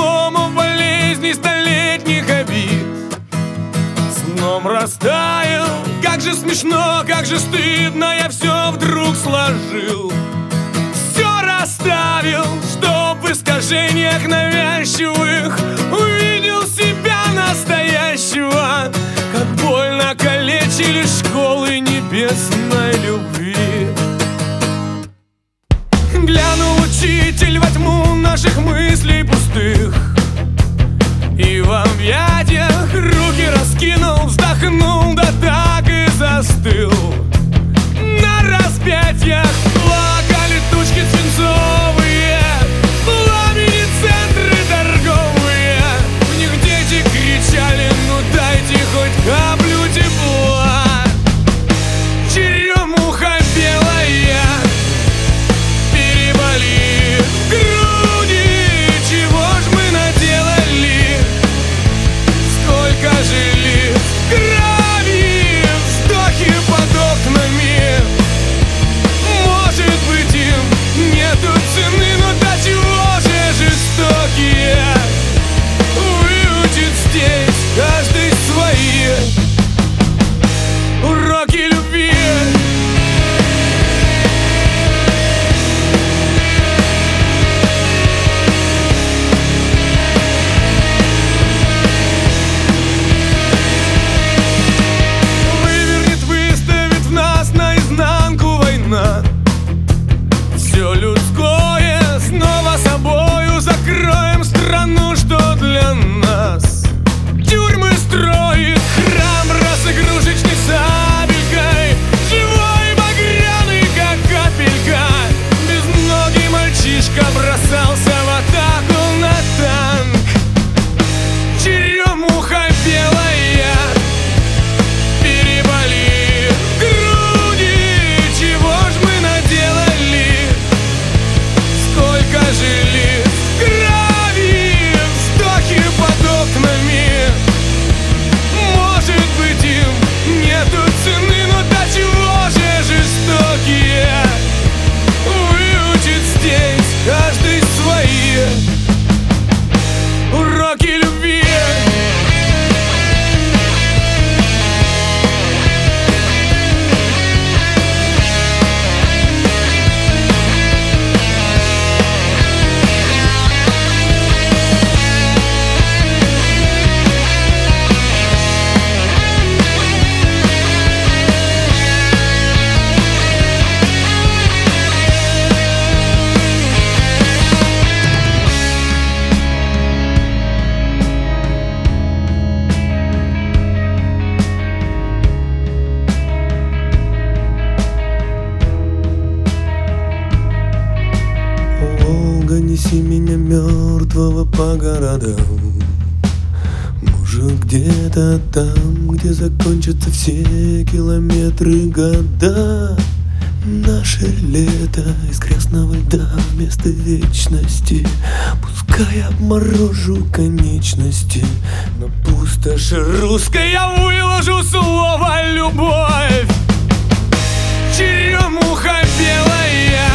переломов, болезней, столетних обид. Сном растаял, как же смешно, как же стыдно, я все вдруг сложил. Все расставил, чтоб в искажениях навязчивых увидел себя настоящего. Как больно калечили школы небесной любви. Глянул учитель во тьму наших мыслей пустых, и в объятиях руки раскинул, вздохнул, да так и застыл. На распятиях плакали тучки свинцовые, пламени центры торговые. В них дети кричали: ну дайте хоть каплю тепла. Черемуха белая, переболи в груди, чего ж мы наделали? Сколько жили в крови, вздохи под окнами. Может быть, им нету цены, но до чего же жестокие? Выучит здесь каждый свои уроки любви. Вывернет, выставит в нас наизнанку война. Все людское снова собою закроем страну, что для нас. Тюрьмы строит храм раз игрушечной сабелькой, живой багряный, как капелька. Безногий мальчишка бросался в атаку на танк. Черемуха белая, переболи в груди, чего ж мы наделали? Сколько жили в крови, вздохи под окнами. Может быть, им нету цены, но до чего же жестокие? Выучит здесь каждый свои уроки любви. Волга, неси меня мертвого по городам. Может, где-то там, где закончатся все километры, года. Наше лето из красного льда вместо вечности. Пускай обморожу конечности, На пустоши русской я выложу слово любовь. Черемуха белая,